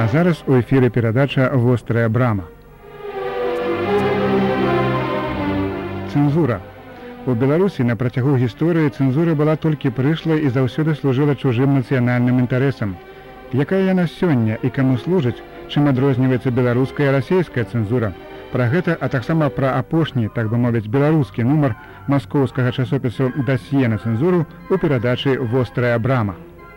зараз у эфіры перадача «Вострая брама». Цэнзура. У Беларусі на працягу гісторыі цэнзура была толькі прышлай і заўсёды служыла чужым нацыянальным інтарэсам. Якая яна сёння і каму служыць, чым адрозніваецца беларуская і расейская цэнзура? Пра гэта, а таксама пра апошні, так бы мовіць, беларускі нумар маскоўскага часопісу «Дасье на цэнзуру» у перадачы «Вострая брама».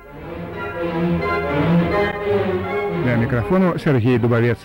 Для мікрафону Сергей Дубавец.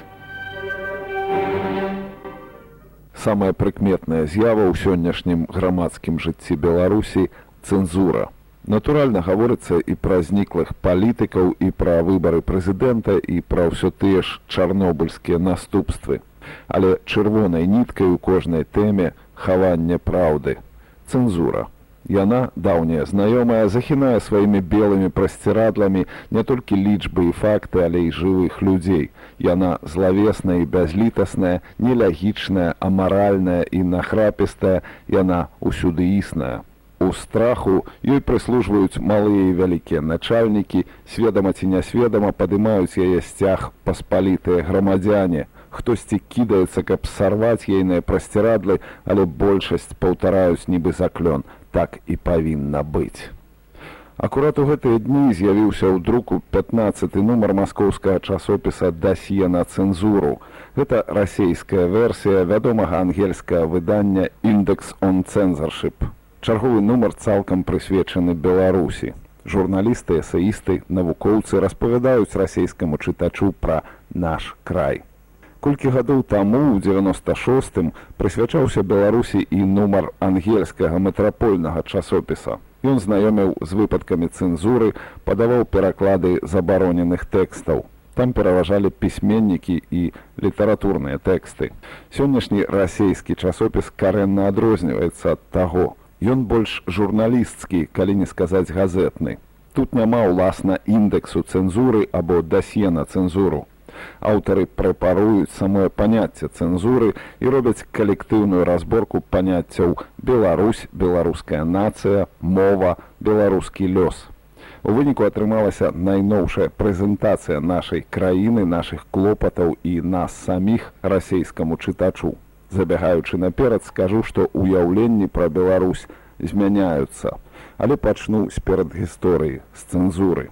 Самая прыкметная з'ява ў сённяшнім грамадскім жыцці Беларусі – цэнзура. Натуральна, гаворыцца і пра зніклых палітыкаў, і пра выбары прэзідэнта, і пра ўсё тыя ж чарнобыльскія наступствы. Але чырвонай ніткай у кожнай тэме хаванне праўды – цэнзура. Яна, даўняя знаёмая, захінае сваімі белымі прасцірадламі не толькі лічбы і факты, але і жывых людзей. Яна злавесная і бязлітасная, нелягічная, амаральная і нахрапістая, яна усюды існая. У страху ёй прыслужваюць малыя і вялікія начальнікі, сведама ці нясведама падымаюць яе сцяг паспалітыя грамадзяне. Хтосьці кідаецца, каб сарваць ейныя прасцірадлы, але большасць паўтараюць нібы заклён. Так і павінна быць. Акурат у гэтыя дні з'явіўся ў друку 15-й нумар маскоўскага часопіса «Дасье на цэнзуру». Гэта расейская версія вядомага ангельскага выдання «Index on Censorship». Чарговы нумар цалкам прысвечаны Беларусі. Журналісты, эсеісты, навукоўцы распавядаюць расейскаму чытачу пра наш край. Колькі гадоў таму, у 96-м, прысвячаўся Беларусі і нумар ангельскага метрапольнага часопіса. Ён знаёміў з выпадкамі цэнзуры, падаваў пераклады забароненых тэкстаў. Там пераважалі пісьменнікі і літаратурныя тэксты. Сённяшні расейскі часопіс карэнна адрозніваецца ад таго. Ён больш журналісцкі, калі не сказаць газетны. Тут няма ўласна індэксу цэнзуры або дасье на цэнзуру. Аўтары прэпаруюць самое паняцце цэнзуры і робяць калектыўную разборку паняццяў Беларусь, беларуская нацыя, мова, беларускі лёс. У выніку атрымалася найноўшая прэзентацыя нашай краіны, нашых клопатаў і нас саміх расейскаму чытачу. Забягаючы наперад, скажу, што ўяўленні пра Беларусь змяняюцца, але пачну з перадгісторыі, з цэнзуры.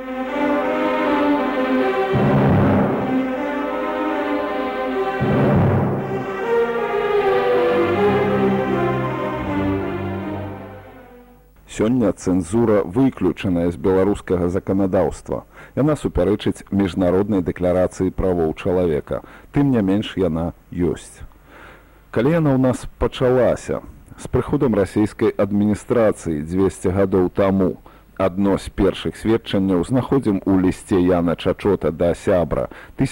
Сёння цэнзура выключаная з беларускага заканадаўства. Яна супярэчыць міжнароднай дэкларацыі правоў чалавека. Тым не менш яна ёсць. Калі яна ў нас пачалася? З прыходам расійскай адміністрацыі 200 гадоў таму. Адно з першых сведчанняў знаходзім у лісце Яна Чачота да сябра,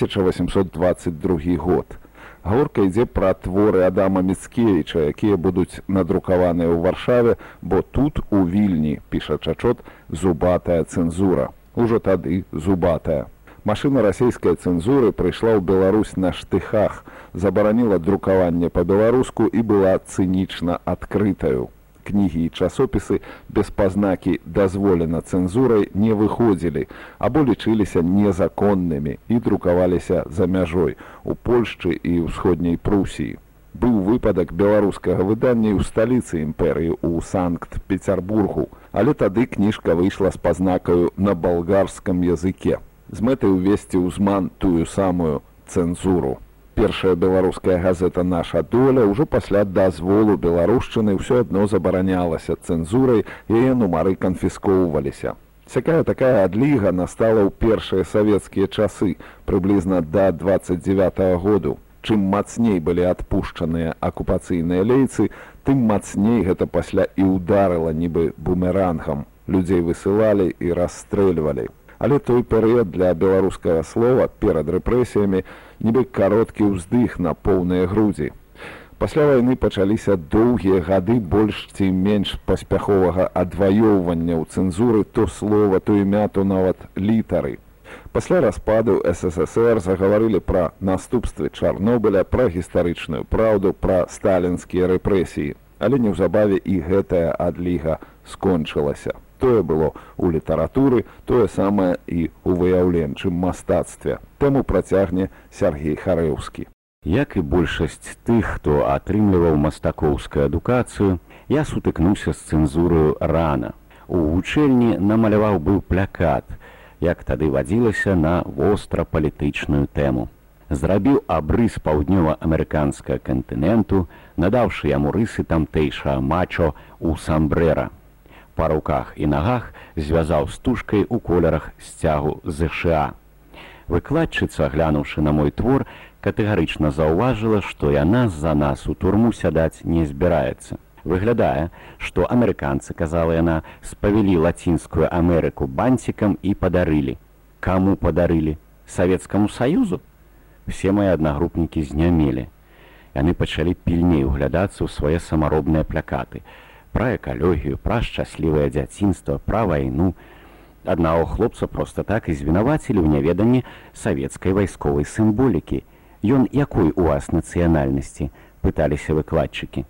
1822 год. Гаворка ідзе пра творы Адама Міцкевіча, якія будуць надрукаваныя ў Варшаве, бо тут, у Вільні, піша Чачот, зубатая цэнзура. Ужо тады зубатая. Машына расійскай цэнзуры прыйшла ў Беларусь на штыхах, забараніла друкаванне па-беларуску і была цынічна адкрытаю. Кнігі і часопісы без пазнакі «дазволена цэнзурай» не выходзілі, або лічыліся незаконнымі і друкаваліся за мяжой у Польшчы і ўсходняй Прусіі. Быў выпадак беларускага выдання ў сталіцы імперыі ў Санкт-Пецярбургу, але тады кніжка выйшла з пазнакаю на балгарскам языке, з мэтай увесці ў зман тую самую цэнзуру. Першая беларуская газета «Наша доля» ўжо пасля дазволу беларушчыны ўсё адно забаранялася цэнзурай, яе нумары канфіскоўваліся. Сякая такая адліга настала ў першыя савецкія часы, прыблізна да 29-го году. Чым мацней былі адпушчаныя акупацыйныя лейцы, тым мацней гэта пасля і ўдарыла нібы бумерангам. Людзей высылалі і расстрэльвалі. Але той перыяд для беларускага слова перад рэпрэсіямі нібы кароткі ўздых на поўныя грудзі. Пасля вайны пачаліся доўгія гады больш ці менш паспяховага адваёўвання ў цэнзуры то слова, то імя, то нават літары. Пасля распаду СССР загаварылі пра наступствы Чарнобыля, пра гістарычную праўду, пра сталінскія рэпрэсіі. Але неўзабаве і гэтая адліга скончылася. Тое было ў літаратуры, тое самае і ў выяўленчым мастацтве. Тэму працягне Сяргей Харэўскі. Як і большасць тых, хто атрымліваў мастакоўскую адукацыю, я сутыкнуўся з цэнзураю рана. У вучэльні намаляваў быў плакат, як тады вадзілася на востра-палітычную тэму. Зрабіў абрыс паўднёва-амерыканскага кантыненту, надаўшы яму рысы тамтэйшага мачо ў самбрэра. Па руках і нагах звязаў стужкай у колерах сцягу ЗША. Выкладчыца, глянуўшы на мой твор, катэгарычна заўважыла, што яна з-за нас у турму сядаць не збіраецца. Выглядае, што амерыканцы, казала яна, спавялі Лацінскую Амерыку бантикам і падарылі. Каму падарылі? Савецкаму Саюзу? Все мои аднагрупнікі знямелі. Яны пачалі пільней углядацца ў свае самаробныя плакаты. Пра экалогію, пра шчаслівае дзяцінства, пра вайну. Аднаго хлопца проста так і звінавацілі ў няведанні савецкай вайсковай сімволікі. Ён якой у вас нацыянальнасці? Пыталіся выкладчыкі.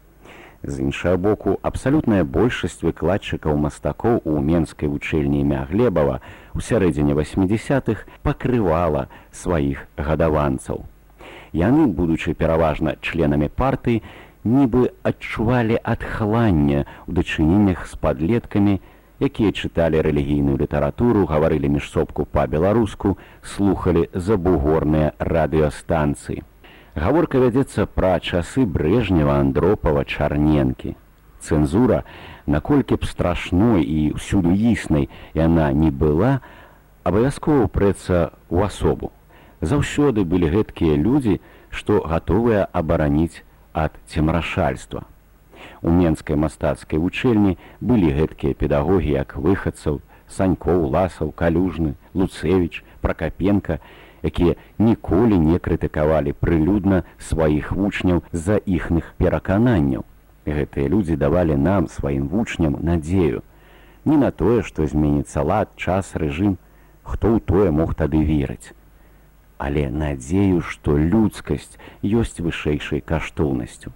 З іншага боку, абсалютная большасць выкладчыкаў-мастакоў у менскай вучэльні імя Глебава ў сярэдзіне 80-х пакрывала сваіх гадаванцаў. Яны, будучы пераважна членамі партыі, нібы адчувалі адхланне ў дачыненнях з падлеткамі, якія чыталі рэлігійную літаратуру, гаварылі міжсобку па-беларуску, слухалі забугорныя радыёстанцыі. Гаворка вядзецца пра часы Брэжнева, Андропава, Чарненкі. Цэнзура, наколькі б страшной і ўсюду існай яна не была, абавязкова ўпрэцца ў асобу. Заўсёды былі гэткія людзі, што гатовыя абараніць ад цемрашальства. У менскай мастацкай вучэльні былі гэткія педагогі, як выхадцаў, Санькоў, Ласаў, Калюжны, Луцевіч, Пракапенка, якія ніколі не крытыкавалі прылюдна сваіх вучняў з-за іхных перакананняў. Гэтыя людзі давалі нам, сваім вучням, надзею. Не на тое, што зменіцца лад, час, рэжым, хто ў тое мог тады верыць. Але надзею, што людскасць ёсць вышэйшай каштоўнасцю.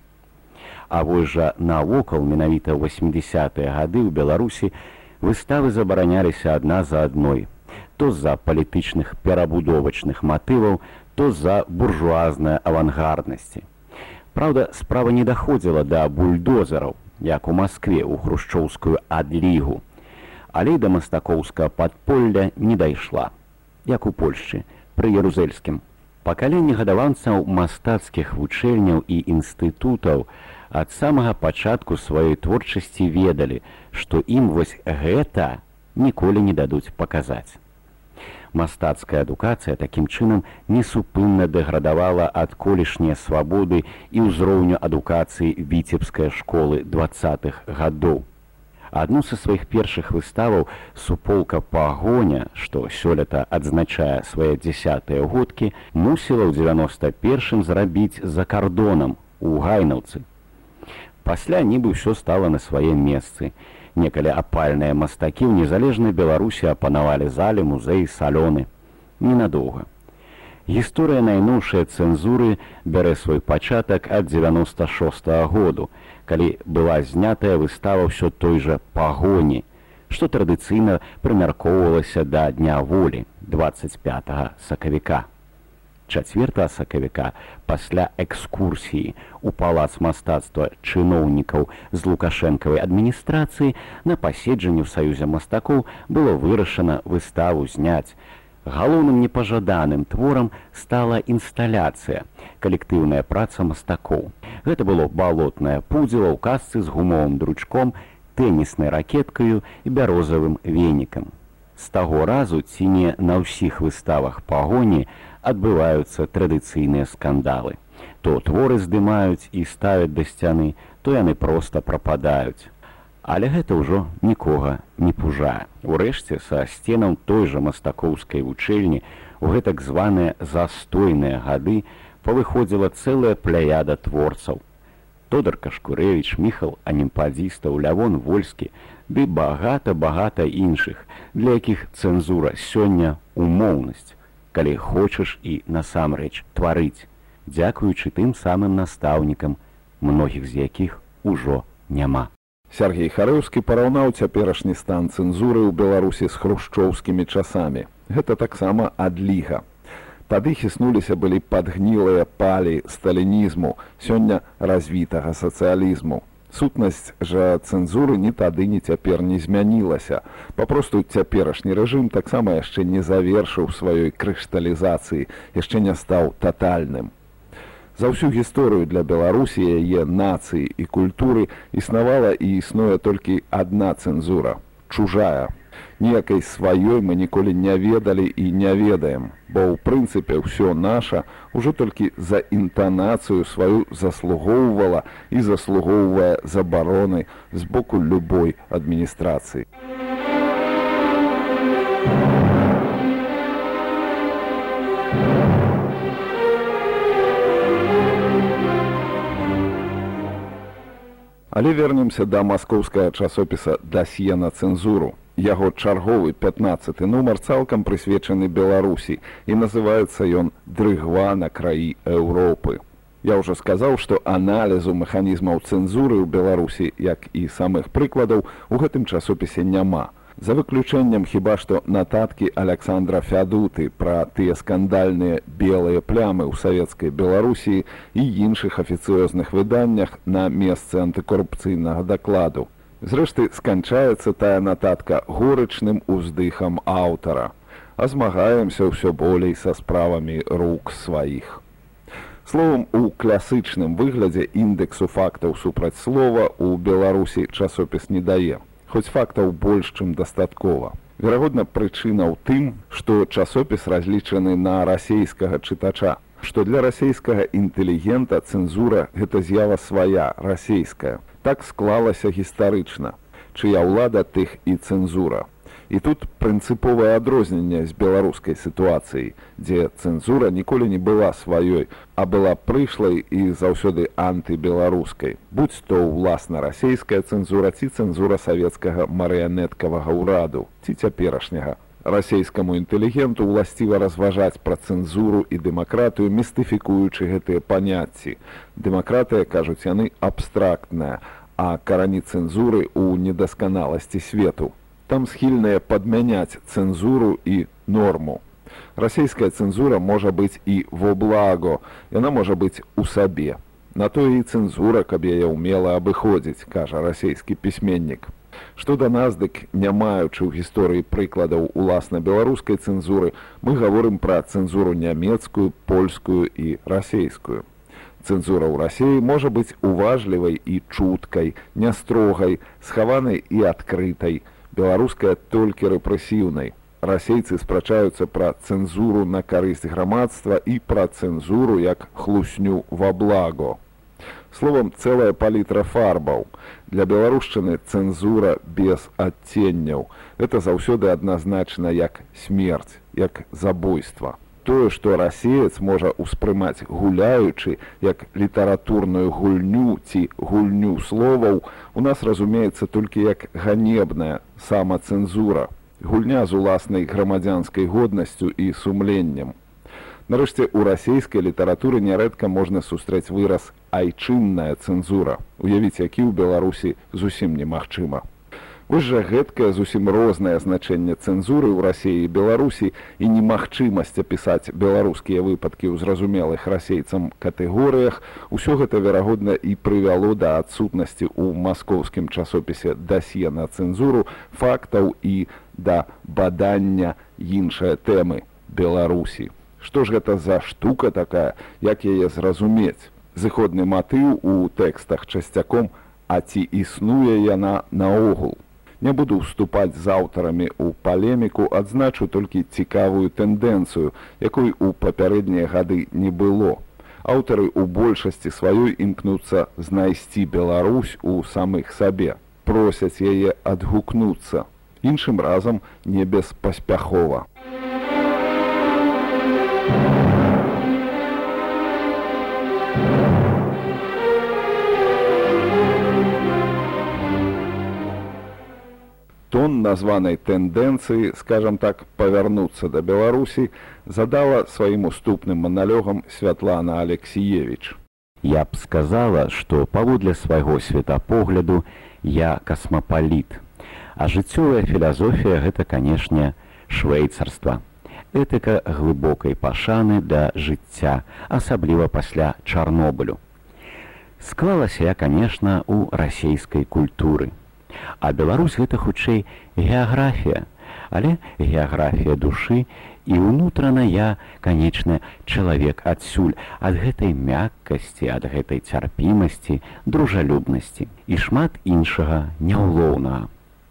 А вось жа навокал, менавіта ў 80-е гады ў Беларусі, выставы забараняліся адна за адной. То з-за палітычных перабудовачных матываў, то з-за буржуазнай авангарднасці. Праўда, справа не даходзіла да бульдозераў, як у Маскве ў хрушчоўскую адлігу. Але да мастакоўскага падполля не дайшла, як у Польшчы, пры Ярузельскім. Пакаленне гадаванцаў мастацкіх вучэльняў і інстытутаў ад самага пачатку сваёй творчасці ведалі, што ім вось гэта ніколі не дадуць паказаць. Мастацкая адукацыя такім чынам несупынна дэградавала ад колішняй свабоды і ўзроўню адукацыі віцебскай школы 20-х гадоў. Адну са сваіх першых выставаў суполка «Пагоня», што сёлета адзначае свае 10-е годкі, мусіла ў 91-м зрабіць за кардонам у Гайнаўцы. Пасля нібы ўсё стала на свае месцы. Некалі апальныя мастакі ў незалежнай Беларусі апанавалі залі, музеі, салёны. Ненадоўга. Гісторыя найноўшай цэнзуры бярэ свой пачатак ад 96-го году, калі была знятая выстава ўсё той жа «Пагоні», што традыцыйна прымяркоўвалася да Дня волі 25 сакавіка. 4 сакавіка пасля экскурсіі ў палац мастацтва чыноўнікаў з лукашэнкавай адміністрацыі на паседжанні ў Саюзе мастакоў было вырашана выставу зняць. Галоўным непажаданым творам стала інсталяцыя, калектыўная праца мастакоў. Гэта было балотнае пудзіла ў касцы з гумовым дручком, тэніснай ракеткаю і бярозавым венікам. З таго разу ці не на ўсіх выставах «Пагоні» адбываюцца традыцыйныя скандалы. То творы здымаюць і ставяць да сцяны, то яны проста прападаюць. Але гэта ўжо нікога не пужае. Урэшце, са сценаў той жа мастакоўскай вучэльні у гэтак званыя застойныя гады павыходзіла цэлая пляяда творцаў. Тодар Кашкурэвіч, Міхал Анімпадзістаў, Лявон Вольскі, ды багата-багата іншых, для якіх цэнзура сёння умоўнасць, калі хочаш і насамрэч тварыць, дзякуючы тым самым настаўнікам, многіх з якіх ужо няма. Сяргей Харэўскі параўнаў цяперашні стан цэнзуры ў Беларусі з хрушчоўскімі часамі. Гэта таксама адліга. Тады хіснуліся былі падгнілыя палі сталінізму, сёння развітага сацыялізму. Сутнасць жа цэнзуры ні тады, ні цяпер не змянілася. Папросту цяперашні рэжым таксама яшчэ не завершыў сваёй крышталізацыі, яшчэ не стаў татальным. За ўсю гісторыю для Беларусі, яе нацыі і культуры існавала і існуе толькі адна цэнзура – чужая. Ніякай сваёй мы ніколі не ведалі і не ведаем, бо ў прынцыпе ўсё наша ўжо толькі за інтанацыю сваю заслугоўвала і заслугоўвае забароны з боку любой адміністрацыі. Але вернемся да маскоўскага часопіса «Дасье на цэнзуру». Яго чарговы 15-й нумар цалкам прысвечаны Беларусі і называецца ён «Дрыгва на краі Еўропы». Я ўжо сказаў, што аналізу механізмаў цэнзуры ў Беларусі, як і самых прыкладаў, у гэтым часопісе няма. За выключэннем хіба што нататкі Александра Фядуты пра тыя скандальныя белыя плямы ў савецкай Беларусі і іншых афіцыёзных выданнях на месцы антыкорупцыйнага дакладу. Зрэшты, сканчаецца тая нататка горычным уздыхам аўтара. А змагаемся ўсё болей са справамі рук сваіх. Словам, у класычным выглядзе індэксу фактаў супраць слова ў Беларусі часопіс не дае. Хоць фактаў больш, чым дастаткова. Верагодна, прычына ў тым, што часопіс разлічаны на расейскага чытача, што для расейскага інтэлігента цэнзура – гэта з'ява свая, расейская. Так склалася гістарычна. Чыя ўлада, тых і цэнзура. І тут прынцыповае адрозненне з беларускай сітуацыяй, дзе цэнзура ніколі не была сваёй, а была прышлай і заўсёды антыбеларускай. Будь то ўласна расейская цэнзура ці цэнзура савецкага марыянеткавага ўраду, ці цяперашняга. Расейскаму інтэлігенту ўласціва разважаць пра цэнзуру і дэмакратыю, містыфікуючы гэтыя паняцці. Дэмакратыя, кажуць яны, абстрактная, а карані цэнзуры ў недасканаласці свету. Там схільныя падмяняць цэнзуру і норму. Расейская цэнзура можа быць і во благо, яна можа быць у сабе. На то і цэнзура, каб яе ўмела абыходзіць, кажа расейскі пісьменнік. Што да нас, дык не маючы ў гісторыі прыкладаў уласна беларускай цэнзуры, мы гаворым пра цэнзуру нямецкую, польскую і расейскую. Цэнзура ў Расіі можа быць уважлівай і чуткай, нястрогай, схаванай і адкрытай, беларуская толькі рэпрэсіўнай. Расейцы спрачаюцца пра цэнзуру на карысць грамадства і пра цэнзуру як хлусню во благо. Словам, цэлая палітра фарбаў. Для беларушчыны цэнзура без адценняў. Гэта заўсёды адназначна як смерць, як забойства. Тое, што расеец можа ўспрымаць гуляючы, як літаратурную гульню ці гульню словаў, у нас разумеецца толькі як ганебная самацэнзура, гульня з уласнай грамадзянскай годнасцю і сумленнем. Нарэшце, у расейскай літаратуры нярэдка можна сустрэць выраз «айчынная цэнзура». Уявіць, які ў Беларусі зусім немагчыма. Вось жа гэткае зусім рознае значэнне цэнзуры ў Расіі і Беларусі і немагчымасць апісаць беларускія выпадкі ў зразумелых расейцам катэгорыях, усё гэта, верагодна, і прывяло да адсутнасці ў маскоўскім часопісе «Дасье на цэнзуру» фактаў і да бадання іншай тэмы – Беларусі. Што ж гэта за штука такая, як яе зразумець? Зыходны матыў у тэкстах часцяком «А ці існуе яна наогул?». Не буду ўступаць з аўтарамі ў палеміку, адзначу толькі цікавую тэндэнцыю, якой у папярэднія гады не было. Аўтары ў большасці сваёй імкнуцца знайсці Беларусь у самых сабе, просяць яе адгукнуцца. Іншым разам не беспаспяхова. Тон названай тэндэнцыі, скажам так, павярнуцца да Беларусі, задала сваім уступным маналёгам Святлана Алексіевіч. Я б сказала, што паводле свайго светапогляду «Я касмапаліт». А жыццёвая філасофія – гэта, канешне, швейцарства. Этыка глыбокай пашаны да жыцця, асабліва пасля Чарнобылю. Склалася я, канешне, у расейскай культуры. А Беларусь – гэта, хутчэй, геаграфія, але геаграфія душы, і ўнутрана я, канечне, чалавек адсюль, ад гэтай мяккасці, ад гэтай цярпімасці, дружалюбнасці і шмат іншага няўлоўнага.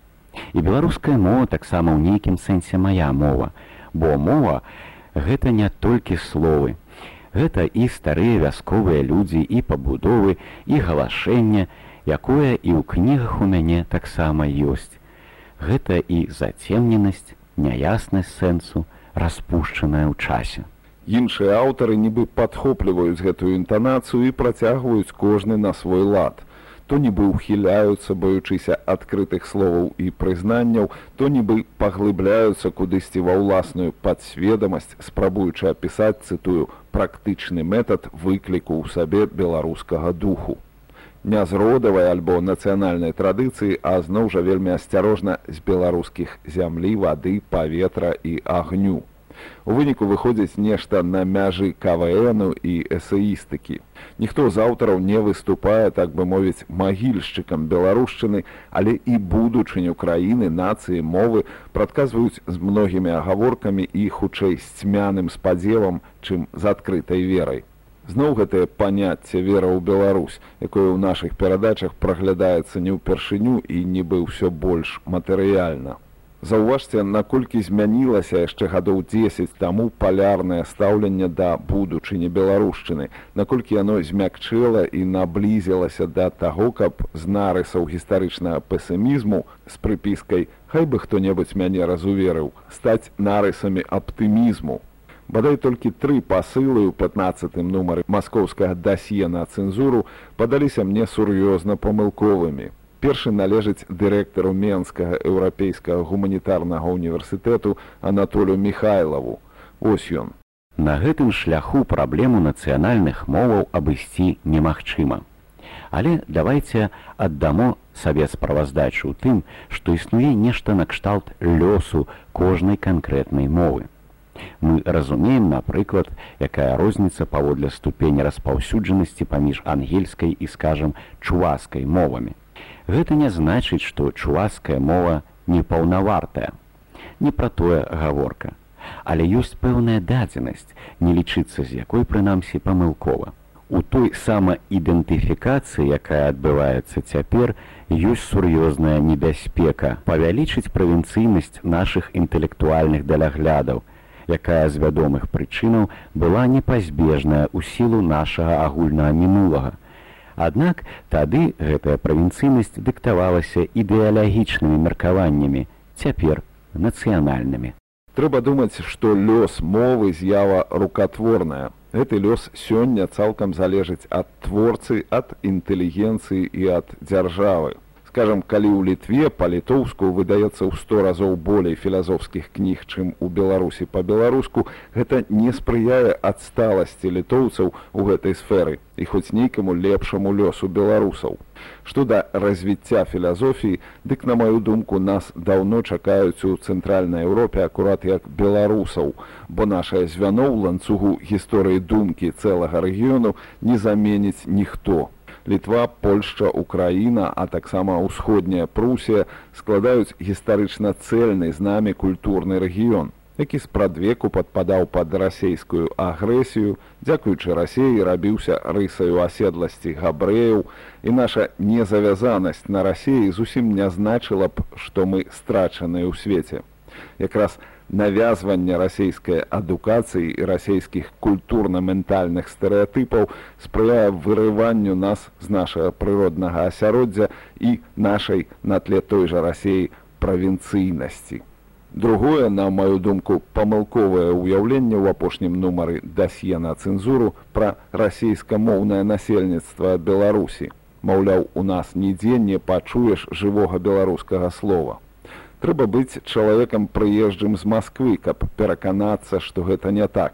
І беларуская мова таксама ў нейкім сэнсе мая мова, бо мова – гэта не толькі словы. Гэта і старыя вясковыя людзі, і пабудовы, і галашэнне, якое і ў кнігах у мяне таксама ёсць. Гэта і зацемненасць, няяснасць сэнсу, распушчаная ў часе. Іншыя аўтары нібы падхопліваюць гэтую інтанацыю і працягваюць кожны на свой лад. То нібы ўхіляюцца, баючыся адкрытых словаў і прызнанняў, то нібы паглыбляюцца кудысьці ва ўласную падсведамасць, спрабуючы апісаць, цытую, практычны метад выкліку ў сабе беларускага духу. Не з родавай альбо нацыянальнай традыцыі, а зноў жа вельмі асцярожна з беларускіх зямлі, вады, паветра і агню. У выніку выходзіць нешта на мяжы КВНу і эсеістыкі. Ніхто з аўтараў не выступае, так бы мовіць, магільшчыкам беларушчыны, але і будучыню краіны, нацыі, мовы прадказваюць з многімі агаворкамі і хутчэй з цьмяным спадзевам, чым з адкрытай верай. Зноў гэтае паняцце вера ў Беларусь, якое ў нашых перадачах праглядаецца не ўпершыню і нібы ўсё больш матэрыяльна. Заўважце, наколькі змянілася яшчэ гадоў 10 таму палярнае стаўленне да будучыні беларушчыны, наколькі яно змякчэла і наблізілася да таго, каб з нарысаў гістарычнага песімізму з прыпіскай «хай бы хто-небудзь мяне разуверыў» стаць нарысамі аптымізму. Бадай толькі 3 пасылы ў 15-м нумары маскоўскага дасье на цэнзуру падаліся мне сур'ёзна памылковымі. Першы належыць дырэктару Менскага еўрапейскага гуманітарнага універсітэту Анатолію Міхайлаву. Ось ён. На гэтым шляху праблему нацыянальных моваў абысці немагчыма. Але давайце аддамо сабе справаздачу ў тым, што існуе нешта накшталт лёсу кожнай канкрэтнай мовы. Мы разумеем, напрыклад, якая розніца паводле ступені распаўсюджанасці паміж ангельскай і, скажам, чуваскай мовамі. Гэта не значыць, што чуваская мова непаўнавартая. Не пра тое гаворка. Але ёсць пэўная дадзенасць, не лічыцца з якой, прынамсі, памылкова. У той самаідэнтыфікацыі, якая адбываецца цяпер, ёсць сур'ёзная небяспека павялічыць правінцыйнасць нашых інтэлектуальных даляглядаў, якая з вядомых прычынаў была непазбежная ў сілу нашага агульнага мінулага. Аднак тады гэтая правінцыйнасць дыктавалася ідэалагічнымі меркаваннямі, цяпер нацыянальнымі. Трэба думаць, што лёс мовы з'ява рукатворная. Гэты лёс сёння цалкам залежыць ад творцы, ад інтэлігенцыі і ад дзяржавы. Скажам, калі ў Літве па-літоўску выдаецца ў 100 разоў болей філазофскіх кніг, чым у Беларусі па-беларуску, гэта не спрыяе адсталасці літоўцаў у гэтай сферы і хоць нейкаму лепшаму лёсу беларусаў. Што да развіцця філазофіі, дык, на маю думку, нас даўно чакаюць у Цэнтральнай Еўропе акурат як беларусаў, бо нашае звяно ў ланцугу гісторыі думкі цэлага рэгіёну не заменіць ніхто. Літва, Польшча, Украіна, а таксама ўсходняя Прусія складаюць гістарычна цэльны з намі культурны рэгіён, які спрадвеку падпадаў пад расейскую агрэсію, дзякуючы Расеі рабіўся рысаю аседласці габрэяў, і наша незавязанасць на Расеі зусім не значыла б, што мы страчаныя ў свеце. Якраз навязванне расейскай адукацыі і расейскіх культурна-ментальных стэрэатыпаў спрыяе вырыванню нас з нашага прыроднага асяроддзя і нашай на тле той жа Расеі правінцыйнасці. Другое, на маю думку, памылковае ўяўленне ў апошнім нумары дасье на цэнзуру пра расейскамоўнае насельніцтва Беларусі. Маўляў, у нас нідзе не пачуеш жывога беларускага слова. Трэба быць чалавекам прыезджым з Масквы, каб пераканацца, што гэта не так.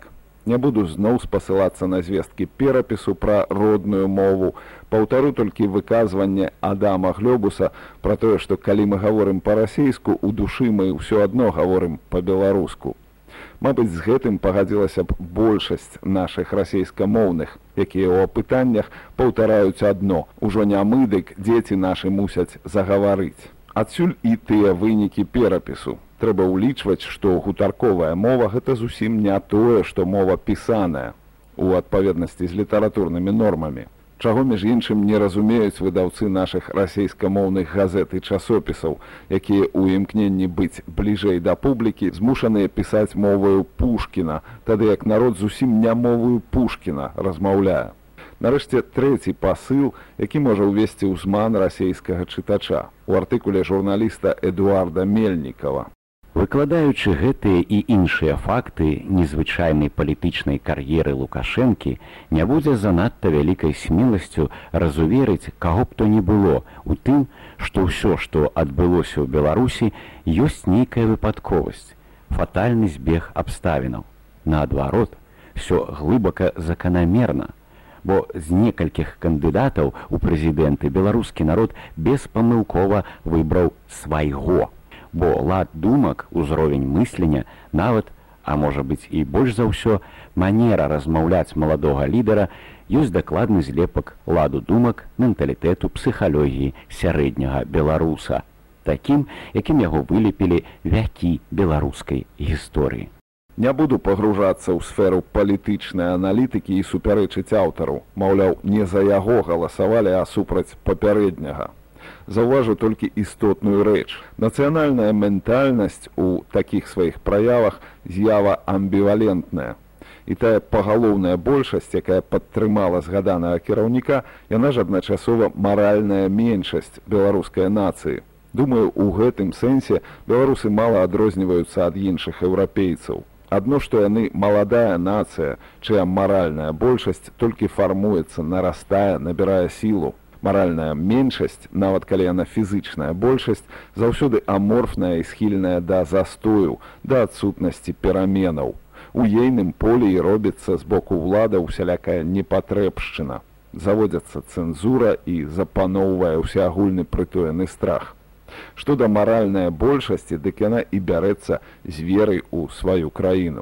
Не буду зноў спасылацца на звесткі перапісу пра родную мову. Паўтару толькі выказванне Адама Глёбуса пра тое, што калі мы гаворым па-расейску, у душы мы ўсё адно гаворым па-беларуску. Мабыць, з гэтым пагадзілася б большасць нашых расейскамоўных, якія ў апытаннях паўтараюць адно. Ужо не мы, дык дзеці нашы мусяць загаварыць. Адсюль і тыя вынікі перапісу. Трэба ўлічваць, што гутарковая мова гэта зусім не тое, што мова пісаная у адпаведнасці з літаратурнымі нормамі. Чаго, між іншым, не разумеюць выдаўцы нашых расейскамоўных газет і часопісаў, якія ў імкненні быць бліжэй да публікі змушаныя пісаць моваю Пушкіна, тады як народ зусім не моваю Пушкіна размаўляе. Нарэшце, трэці пасыл, які можа ўвесці ўзман расейскага чытача у артыкуле журналіста Эдуарда Мельнікава. Выкладаючы гэтыя і іншыя факты незвычайнай палітычнай кар'еры Лукашэнкі, не будзе занадта вялікай смеласцю разуверыць, каго б то ні было, у тым, што ўсё, што адбылося ў Беларусі, ёсць нейкая выпадковасць, фатальны збег абставінаў. Наадварот, всё глыбака заканамерна, бо з некалькіх кандыдатаў у прэзідэнты беларускі народ беспамылкова выбраў свайго. Бо лад думак, узровень мыслення, нават, а можа быць і больш за ўсё, манера размаўляць маладога лідара ёсць дакладны злепак ладу думак, менталітэту, псіхалогіі сярэдняга беларуса, такім, якім яго вылепілі вякі беларускай гісторыі. Не буду пагружацца ў сферу палітычнай аналітыкі і супярэчыць аўтару, маўляў, не за яго галасавалі, а супраць папярэдняга. Заўважу толькі істотную рэч. Нацыянальная ментальнасць у такіх сваіх праявах з'ява амбівалентная. І тая пагалоўная большасць, якая падтрымала згаданага кіраўніка, яна ж адначасова маральная меншасць беларускай нацыі. Думаю, у гэтым сэнсе беларусы мала адрозніваюцца ад іншых еўрапейцаў. Адно, што яны маладая нацыя, чыя маральная большасць толькі фармуецца, нарастае, набірае сілу. Маральная меншасць, нават калі яна фізычная большасць, заўсёды аморфная і схільная да застою, да адсутнасці пераменаў. У ейным полі і робіцца з боку ўлада усялякая непатрэбшчына. Заводзяцца цэнзура і запаноўвае ўсеагульны прытоены страх. Што да маральнай большасці, дык яна і бярэцца з верай у сваю краіну.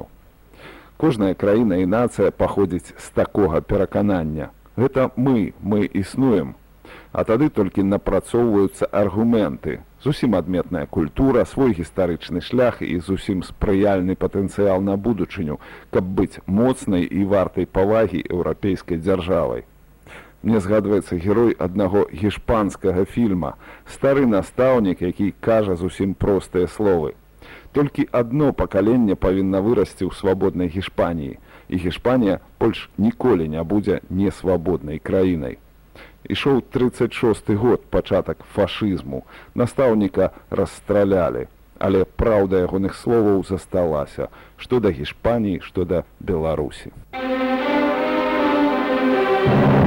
Кожная краіна і нацыя паходзіць з такога пераканання. Гэта мы існуем. А тады толькі напрацоўваюцца аргументы. Зусім адметная культура, свой гістарычны шлях і зусім спрыяльны патэнцыял на будучыню, каб быць моцнай і вартай павагі еўрапейскай дзяржавай. Мне згадваецца герой аднаго гішпанскага фільма, стары настаўнік, які кажа зусім простыя словы. Толькі адно пакаленне павінна вырасці ў свабоднай Гішпаніі, і Гішпанія больш ніколі не будзе несвабоднай краінай. Ішоў 36-й год, пачатак фашызму. Настаўніка расстралялі, але праўда ягоных словаў засталася, што да Гішпаніі, што да Беларусі.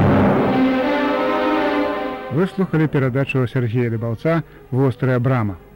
Вы слухали перадачу Сергея Дыбаўца «Вострая брама».